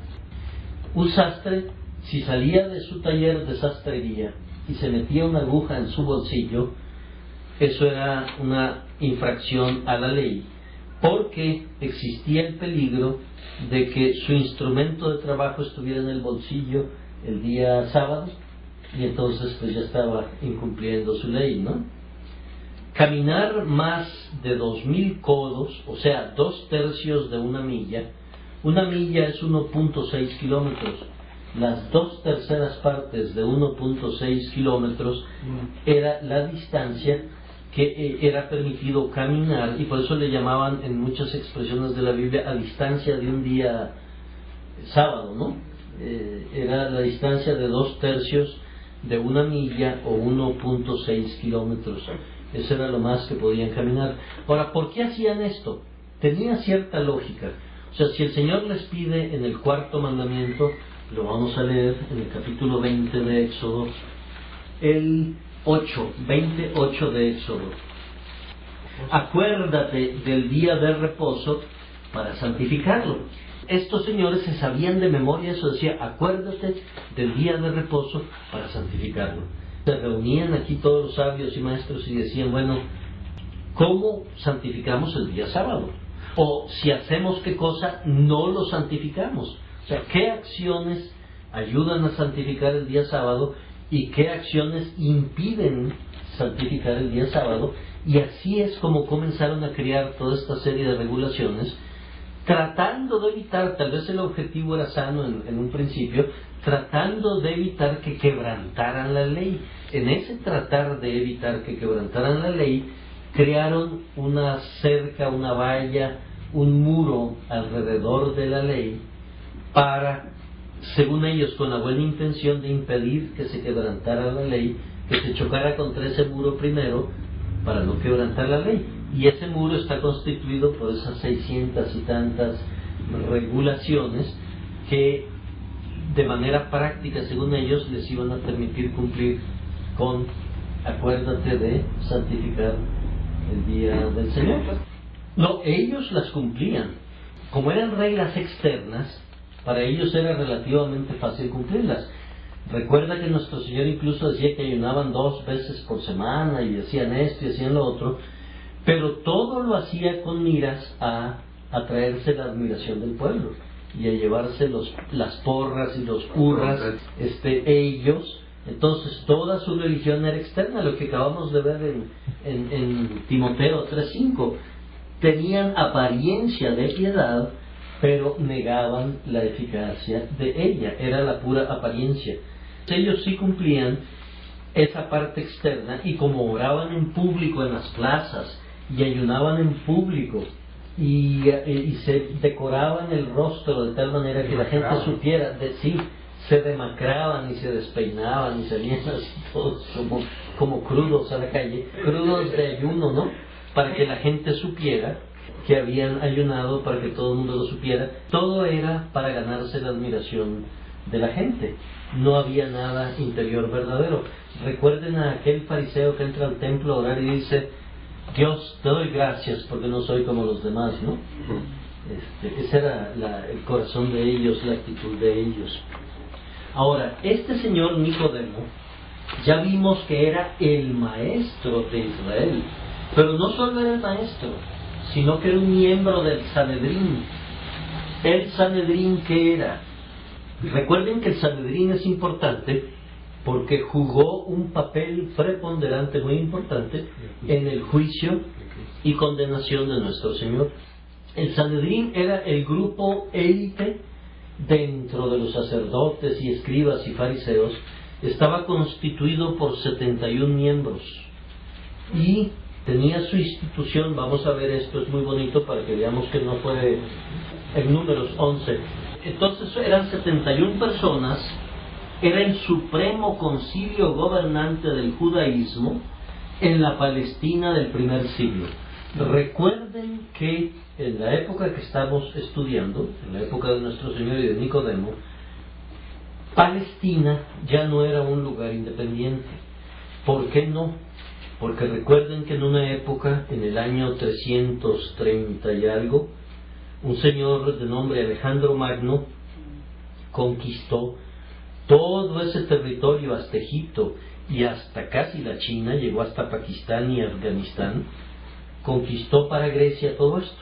un sastre, si salía de su taller de sastrería y se metía una aguja en su bolsillo, eso era una infracción a la ley, porque existía el peligro de que su instrumento de trabajo estuviera en el bolsillo el día sábado, y entonces pues ya estaba incumpliendo su ley, ¿no? Caminar más de dos mil codos, o sea, dos tercios de una milla. Una milla es uno punto seis kilómetros. Las dos terceras partes de uno punto seis kilómetros era la distancia que eh, era permitido caminar, y por eso le llamaban en muchas expresiones de la Biblia a distancia de un día sábado, ¿no? Eh, era la distancia de dos tercios de una milla o uno punto seis kilómetros. Eso era lo más que podían caminar. Ahora, ¿por qué hacían esto? Tenía cierta lógica. O sea, si el Señor les pide en el cuarto mandamiento, lo vamos a leer en el capítulo veinte de Éxodo, el ocho, veintiocho de Éxodo. Acuérdate del día de reposo para santificarlo. Estos señores se sabían de memoria eso, decía, acuérdate del día de reposo para santificarlo. Se reunían aquí todos los sabios y maestros y decían, bueno, ¿cómo santificamos el día sábado? O si hacemos qué cosa, no lo santificamos. O sea, ¿qué acciones ayudan a santificar el día sábado y qué acciones impiden santificar el día sábado? Y así es como comenzaron a crear toda esta serie de regulaciones, tratando de evitar, tal vez el objetivo era sano en, en un principio, tratando de evitar que quebrantaran la ley. En ese tratar de evitar que quebrantaran la ley, crearon una cerca, una valla, un muro alrededor de la ley para, según ellos, con la buena intención de impedir que se quebrantara la ley, que se chocara contra ese muro primero para no quebrantar la ley. Y ese muro está constituido por esas seiscientas y tantas regulaciones que de manera práctica, según ellos, les iban a permitir cumplir con, acuérdate de santificar el día del Señor. No, ellos las cumplían. Como eran reglas externas, para ellos era relativamente fácil cumplirlas. Recuerda que nuestro Señor incluso decía que ayunaban dos veces por semana y hacían esto y hacían lo otro, pero todo lo hacía con miras a atraerse la admiración del pueblo y a llevarse los, las porras y los hurras, este, ellos. Entonces toda su religión era externa, lo que acabamos de ver en, en, en Timoteo tres cinco. Tenían apariencia de piedad, pero negaban la eficacia de ella, era la pura apariencia. Ellos sí cumplían esa parte externa, y como oraban en público en las plazas y ayunaban en público y, y se decoraban el rostro de tal manera que la gente supiera de sí, se demacraban y se despeinaban y salían así todos como, como crudos a la calle, crudos de ayuno, ¿no? Para que la gente supiera que habían ayunado, para que todo el mundo lo supiera. Todo era para ganarse la admiración de la gente. No había nada interior verdadero. Recuerden a aquel fariseo que entra al templo a orar y dice: Dios, te doy gracias porque no soy como los demás, ¿no? Este, ese era la, el corazón de ellos, la actitud de ellos. Ahora, este señor Nicodemo, ya vimos que era el maestro de Israel, pero no solo era el maestro, sino que era un miembro del Sanedrín. ¿El Sanedrín qué era? Recuerden que el Sanedrín es importante porque jugó un papel preponderante, muy importante, en el juicio y condenación de nuestro Señor. El Sanedrín era el grupo élite dentro de los sacerdotes y escribas y fariseos. Estaba constituido por setenta y un miembros y tenía su institución. Vamos a ver esto, es muy bonito para que veamos que no fue en Números once. Entonces eran setenta y una personas, era el supremo concilio gobernante del judaísmo en la Palestina del primer siglo. Recuerden que en la época que estamos estudiando, en la época de nuestro Señor y de Nicodemo, Palestina ya no era un lugar independiente. ¿Por qué no? Porque recuerden que en una época, en el año trescientos treinta y algo, un señor de nombre Alejandro Magno conquistó todo ese territorio hasta Egipto y hasta casi la China, llegó hasta Pakistán y Afganistán, conquistó para Grecia todo esto.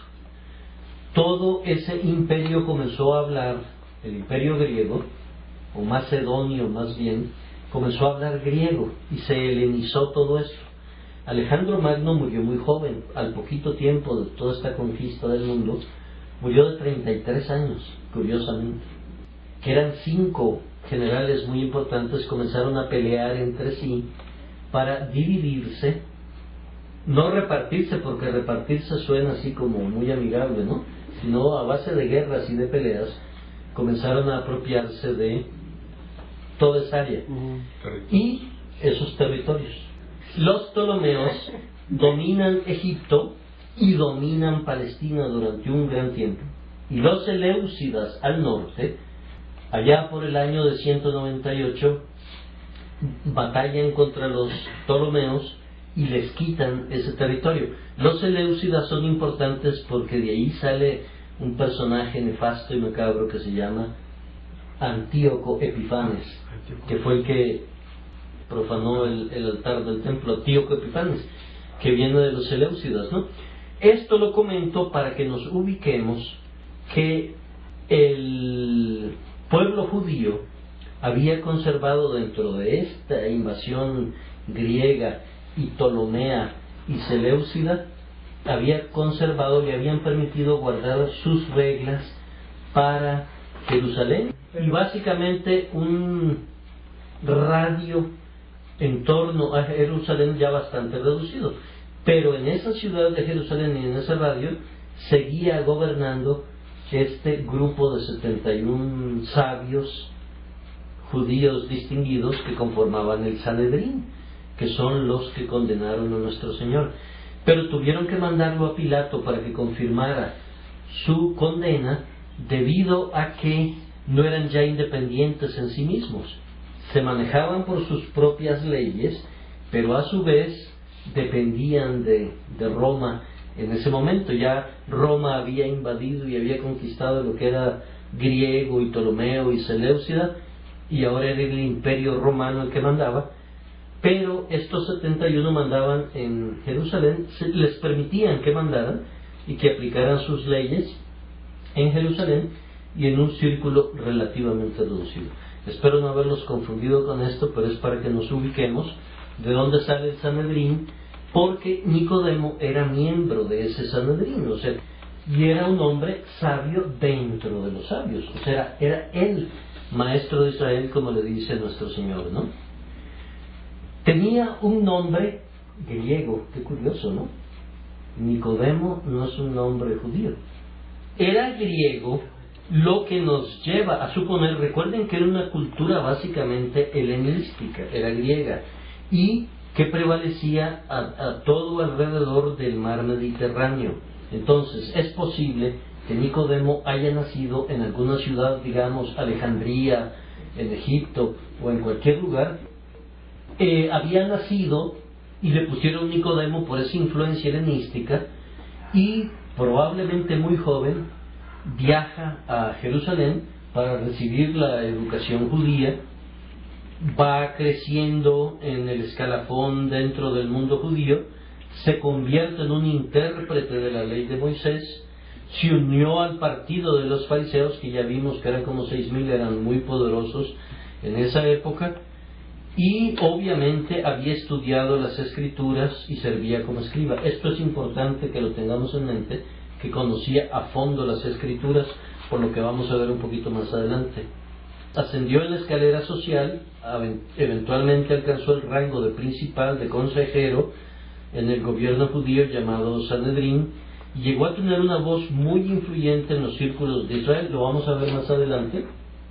Todo ese imperio comenzó a hablar, el imperio griego, o macedonio más bien, comenzó a hablar griego y se helenizó todo esto. Alejandro Magno murió muy joven, al poquito tiempo de toda esta conquista del mundo, murió de treinta y tres años, curiosamente. Que eran cinco generales muy importantes, comenzaron a pelear entre sí para dividirse, no repartirse, porque repartirse suena así como muy amigable, ¿no? Sino a base de guerras y de peleas, comenzaron a apropiarse de toda esa área y esos territorios. Los Ptolomeos dominan Egipto y dominan Palestina durante un gran tiempo. Y los Seleucidas al norte, allá por el año de ciento noventa y ocho, batallan contra los Ptolomeos y les quitan ese territorio. Los Seleucidas son importantes porque de ahí sale un personaje nefasto y macabro que se llama Antíoco Epifanes, que fue el que profanó el, el altar del templo. Antíoco Epifanes, que viene de los Seleucidas, ¿no? Esto lo comento para que nos ubiquemos que el pueblo judío había conservado dentro de esta invasión griega y ptolomea y seleucida, había conservado, le habían permitido guardar sus reglas para Jerusalén, y básicamente un radio en torno a Jerusalén ya bastante reducido, pero en esa ciudad de Jerusalén y en ese radio seguía gobernando este grupo de setenta y uno sabios judíos distinguidos que conformaban el Sanedrín, que son los que condenaron a nuestro Señor. Pero tuvieron que mandarlo a Pilato para que confirmara su condena, debido a que no eran ya independientes en sí mismos. Se manejaban por sus propias leyes, pero a su vez dependían de, de Roma en ese momento. Ya Roma había invadido y había conquistado lo que era griego y ptolomeo y seleucida, y ahora era el imperio romano el que mandaba. Pero estos setenta y uno mandaban en Jerusalén, les permitían que mandaran y que aplicaran sus leyes en Jerusalén y en un círculo relativamente reducido. Espero no haberlos confundido con esto, pero es para que nos ubiquemos de dónde sale el Sanedrín, porque Nicodemo era miembro de ese Sanedrín, o sea, y era un hombre sabio dentro de los sabios, o sea, era el maestro de Israel, como le dice nuestro Señor, ¿no? Tenía un nombre griego, qué curioso, ¿no? Nicodemo no es un nombre judío. Era griego, lo que nos lleva a suponer, recuerden que era una cultura básicamente helenística, era griega, y que prevalecía a, a todo alrededor del mar Mediterráneo. Entonces, es posible que Nicodemo haya nacido en alguna ciudad, digamos, Alejandría, en Egipto o en cualquier lugar. Eh, había nacido y le pusieron Nicodemo por esa influencia helenística, y probablemente muy joven viaja a Jerusalén para recibir la educación judía, va creciendo en el escalafón dentro del mundo judío, se convierte en un intérprete de la ley de Moisés, se unió al partido de los fariseos, que ya vimos que eran como seis mil, eran muy poderosos en esa época, y obviamente había estudiado las escrituras y servía como escriba. Esto es importante que lo tengamos en mente, que conocía a fondo las escrituras, por lo que vamos a ver un poquito más adelante. Ascendió en la escalera social, eventualmente alcanzó el rango de principal, de consejero en el gobierno judío llamado Sanedrín, y llegó a tener una voz muy influyente en los círculos de Israel. Lo vamos a ver más adelante.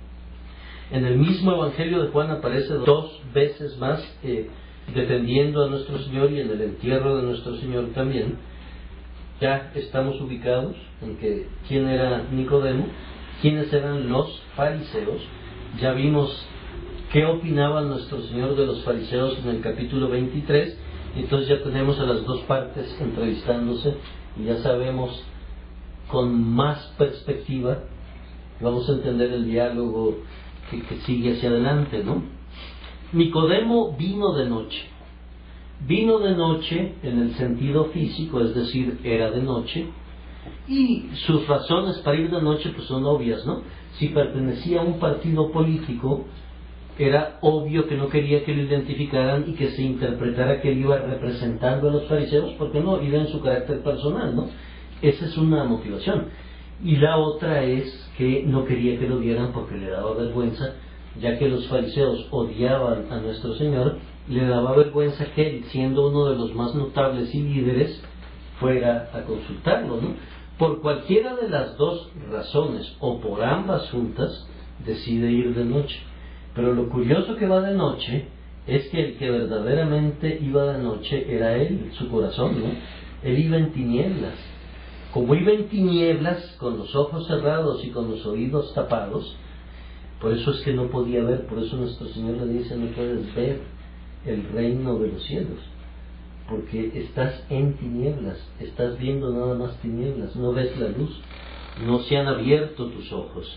En el mismo Evangelio de Juan aparece dos veces más eh, defendiendo a nuestro Señor, y en el entierro de nuestro Señor también. Ya estamos ubicados en que quién era Nicodemo, quiénes eran los fariseos. Ya vimos qué opinaba nuestro Señor de los fariseos en el capítulo veintitrés, entonces ya tenemos a las dos partes entrevistándose y ya sabemos con más perspectiva, vamos a entender el diálogo que, que sigue hacia adelante, ¿no? Nicodemo vino de noche. Vino de noche en el sentido físico, es decir, era de noche, y sus razones para ir de noche pues son obvias, ¿no? Si pertenecía a un partido político, era obvio que no quería que lo identificaran y que se interpretara que él iba representando a los fariseos, porque no, iba en su carácter personal, ¿no? Esa es una motivación. Y la otra es que no quería que lo vieran porque le daba vergüenza, ya que los fariseos odiaban a nuestro Señor, le daba vergüenza que él, siendo uno de los más notables y líderes, fuera a consultarlo, ¿no? Por cualquiera de las dos razones, o por ambas juntas, decide ir de noche. Pero lo curioso que va de noche es que el que verdaderamente iba de noche era él, su corazón, ¿no? Él iba en tinieblas. Como iba en tinieblas, con los ojos cerrados y con los oídos tapados, por eso es que no podía ver. Por eso nuestro Señor le dice: no puedes ver el reino de los cielos, porque estás en tinieblas, estás viendo nada más tinieblas, no ves la luz, no se han abierto tus ojos.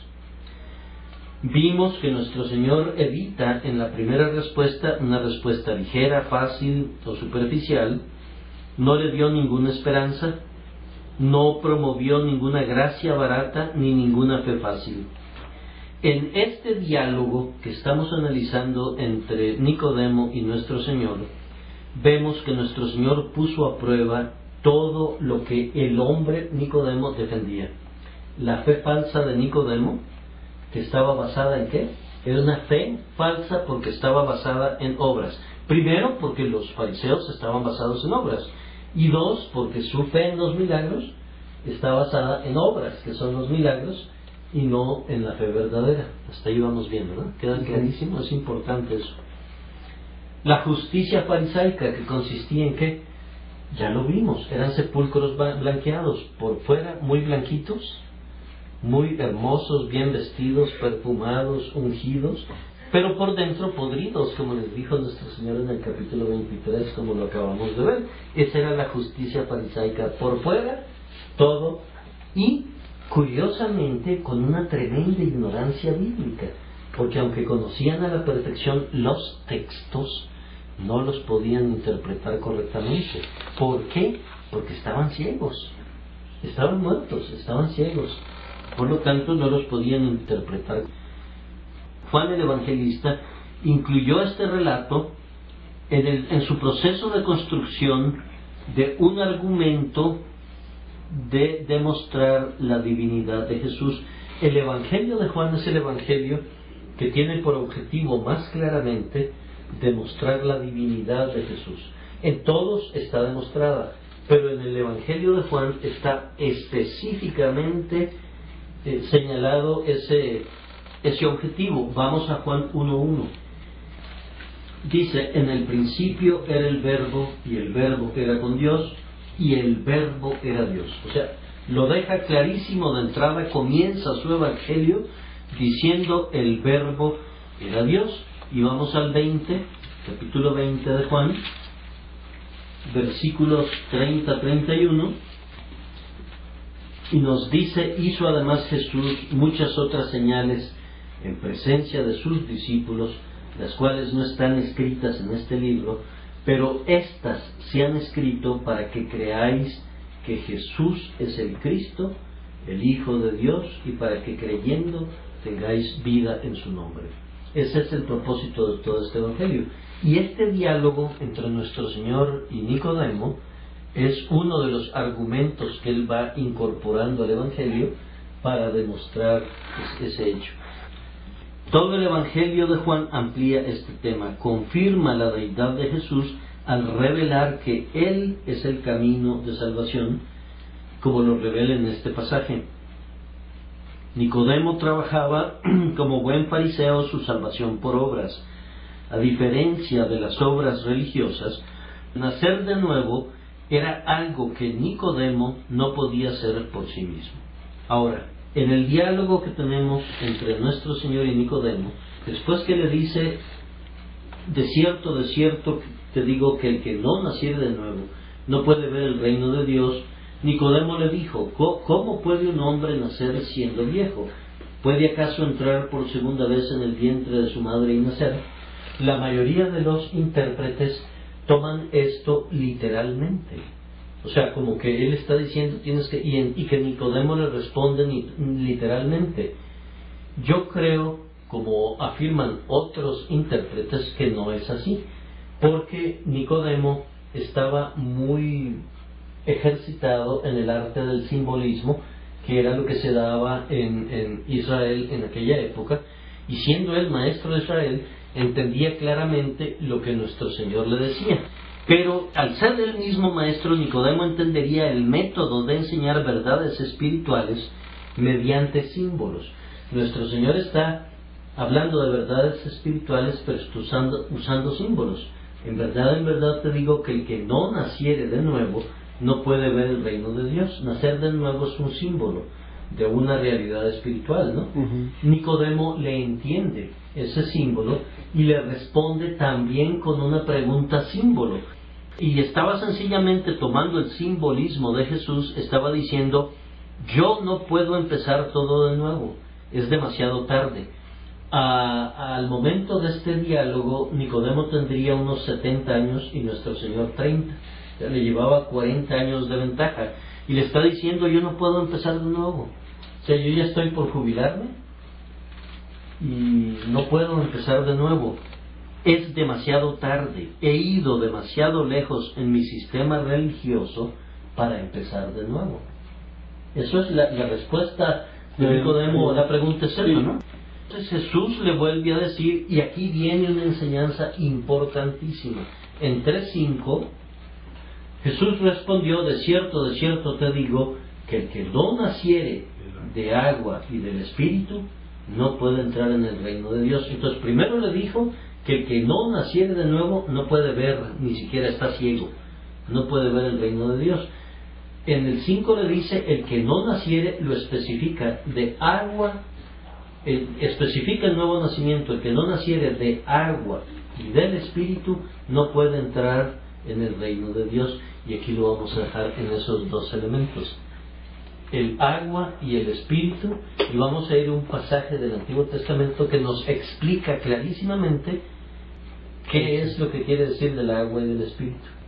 Vimos que nuestro Señor evita en la primera respuesta una respuesta ligera, fácil o superficial, no le dio ninguna esperanza, no promovió ninguna gracia barata ni ninguna fe fácil. En este diálogo que estamos analizando entre Nicodemo y nuestro Señor, vemos que nuestro Señor puso a prueba todo lo que el hombre Nicodemo defendía. La fe falsa de Nicodemo, que estaba basada en ¿qué? Era una fe falsa porque estaba basada en obras. Primero, porque los fariseos estaban basados en obras. Y dos, porque su fe en los milagros está basada en obras, que son los milagros, y no en la fe verdadera. Hasta ahí vamos viendo, ¿no? Queda clarísimo, es importante eso. La justicia farisaica, que consistía en ¿qué? Ya lo vimos, eran sepulcros blanqueados, por fuera muy blanquitos, muy hermosos, bien vestidos, perfumados, ungidos, pero por dentro podridos, como les dijo nuestro Señor en el capítulo veintitrés, como lo acabamos de ver. Esa era la justicia farisaica, por fuera, todo, y curiosamente con una tremenda ignorancia bíblica, porque aunque conocían a la perfección los textos, no los podían interpretar correctamente. ¿Por qué? Porque estaban ciegos, estaban muertos, estaban ciegos, por lo tanto no los podían interpretar. Juan el Evangelista incluyó este relato en, el, en su proceso de construcción de un argumento de demostrar la divinidad de Jesús. El Evangelio de Juan es el Evangelio que tiene por objetivo más claramente demostrar la divinidad de Jesús. En todos está demostrada, pero en el Evangelio de Juan está específicamente eh, señalado ese, ese objetivo. Vamos a Juan uno uno. Dice: en el principio era el Verbo, y el Verbo era con Dios, y el Verbo era Dios. O sea, lo deja clarísimo de entrada, comienza su Evangelio diciendo el Verbo era Dios. Y vamos al veinte, capítulo veinte de Juan, versículos treinta a treinta y uno, y nos dice: hizo además Jesús muchas otras señales en presencia de sus discípulos, las cuales no están escritas en este libro, pero estas se han escrito para que creáis que Jesús es el Cristo, el Hijo de Dios, y para que creyendo tengáis vida en su nombre. Ese es el propósito de todo este Evangelio. Y este diálogo entre nuestro Señor y Nicodemo es uno de los argumentos que él va incorporando al Evangelio para demostrar ese hecho. Todo el Evangelio de Juan amplía este tema, confirma la deidad de Jesús al revelar que Él es el camino de salvación, como lo revela en este pasaje. Nicodemo trabajaba como buen fariseo su salvación por obras. A diferencia de las obras religiosas, nacer de nuevo era algo que Nicodemo no podía hacer por sí mismo. Ahora, en el diálogo que tenemos entre nuestro Señor y Nicodemo, después que le dice: de cierto, de cierto te digo que el que no naciere de nuevo no puede ver el reino de Dios, Nicodemo le dijo: ¿cómo puede un hombre nacer siendo viejo? ¿Puede acaso entrar por segunda vez en el vientre de su madre y nacer? La mayoría de los intérpretes toman esto literalmente. O sea, como que él está diciendo tienes que, y, en, y que Nicodemo le responde ni, literalmente. Yo creo, como afirman otros intérpretes, que no es así, porque Nicodemo estaba muy ejercitado en el arte del simbolismo, que era lo que se daba en, en Israel en aquella época, y siendo él maestro de Israel, entendía claramente lo que nuestro Señor le decía. Pero al ser el mismo maestro, Nicodemo entendería el método de enseñar verdades espirituales mediante símbolos. Nuestro Señor está hablando de verdades espirituales, pero está usando, usando símbolos. En verdad, en verdad te digo que el que no naciere de nuevo no puede ver el reino de Dios. Nacer de nuevo es un símbolo de una realidad espiritual, ¿no? Uh-huh. Nicodemo le entiende ese símbolo y le responde también con una pregunta símbolo. Y estaba sencillamente tomando el simbolismo de Jesús, estaba diciendo: yo no puedo empezar todo de nuevo, es demasiado tarde. A, al momento de este diálogo, Nicodemo tendría unos setenta años y nuestro Señor treinta. Ya le llevaba cuarenta años de ventaja. Y le está diciendo: yo no puedo empezar de nuevo. O sea, yo ya estoy por jubilarme. y no puedo empezar de nuevo. Es demasiado tarde, he ido demasiado lejos en mi sistema religioso para empezar de nuevo. Eso es la, la respuesta de Nicodemo a la pregunta es esa, ¿no? Entonces Jesús le vuelve a decir, y aquí viene una enseñanza importantísima. En tres cinco, Jesús respondió, de cierto, de cierto te digo, que el que no naciere de agua y del Espíritu, no puede entrar en el reino de Dios. Entonces primero le dijo que el que no naciere de nuevo no puede ver, ni siquiera está ciego, no puede ver el reino de Dios. En el cinco le dice, el que no naciere, lo especifica, de agua, el, especifica el nuevo nacimiento, el que no naciere de agua y del Espíritu, no puede entrar en el reino de Dios. Y aquí lo vamos a dejar en esos dos elementos, el agua y el Espíritu, y vamos a ir a un pasaje del Antiguo Testamento que nos explica clarísimamente qué es lo que quiere decir del agua y del Espíritu.